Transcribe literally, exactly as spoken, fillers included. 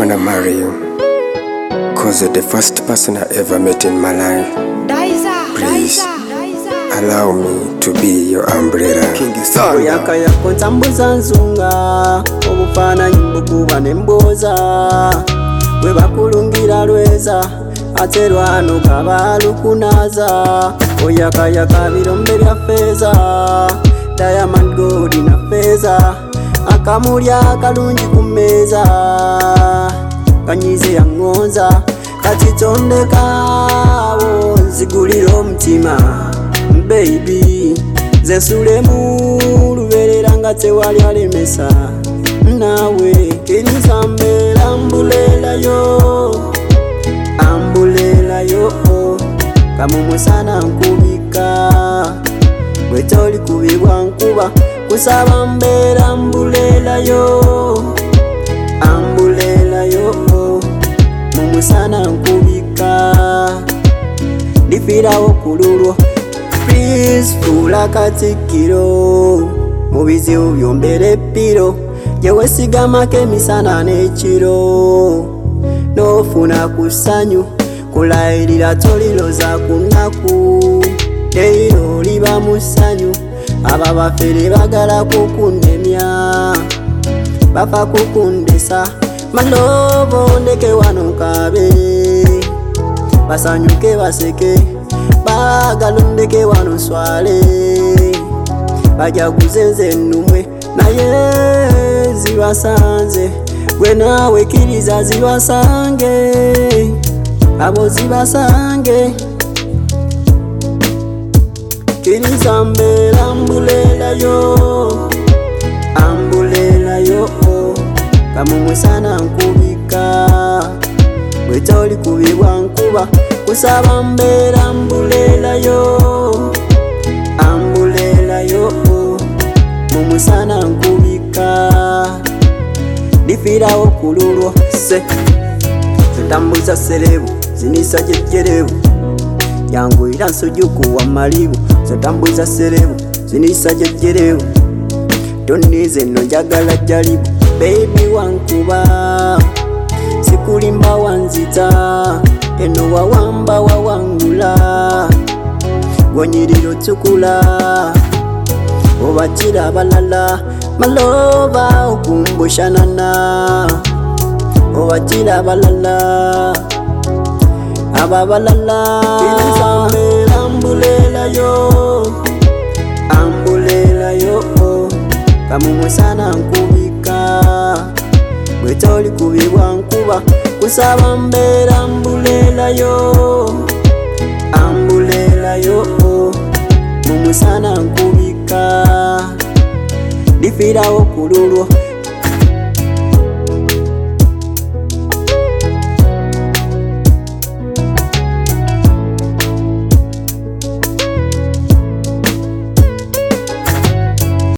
wanna marry you, cause you're the first person I ever met in my life. Please, allow me to be your umbrella. King Thunder. Oyaka yako ntambuza nzunga, obufaananyi mbukuba nemboza. Bwe bakulungira lweza, ate lwano kaba lukunaza. Oyaka yaka birombe bya feza, diamond gold na feza. Akamulya akalungi ku mmeeza, kanyize yangonza. Kati tondekaawo nzigulira omutima baby, nze sulemu lubeerera nga tewali alemesa. Naawe kiriza mbeera ambulelayo, ambulelayo. Kamumusana nkubika, bwe toli kubibwa nkuba. Kusaba mbeera ambulelayo, ambulelayo. Mumusana nkubika, ndifirawo kululwo. Please fula katikiro, mubizibu byombere piro. Yewe sigamako emisana n'ekiro, nofuna kusanyu. Kulayirira toliloza kunaku, leero liba musanyu. Aba bafere bagala kukunemya, bafa kukundesa. Malobo ndeke wano nkabe, basanyuke baseke. Bagala ndeke wano nswale, bajaguze nze nnumwe. Naye zibasanze, gwe naawe kiriza zibasange, abo zibasange. Kiriza mbeera ambulelayo, ambulelayo. Kamumusana nkubika, bwe toli kubibwa nkuba. Kusaba mbeera ambulelayo, ambulelayo. Mumusana nkubika, ndifirawo kululwo. Se ntambuza serebu, zinisa jejjerebu. Yangwira nsujuku wa malibu. Ntambuza serebu, zinisa jejjerebu. Tonize no njagala jalibu. Baby wankuba, sikulimba wanzita. Eno wawamba wawangula, gonyiriro tukula. Obachira balala, maloba okumbushanana. Obachira balala, aba balala. Kiriza mbeera ambulelayo, ambulelayo. Kamumusana nkubika, bwe toli kubibwa nkuba. Kusaba mbeera ambulelayo, ambulelayo. Mumusana nkubika, ndifirawo kululwo.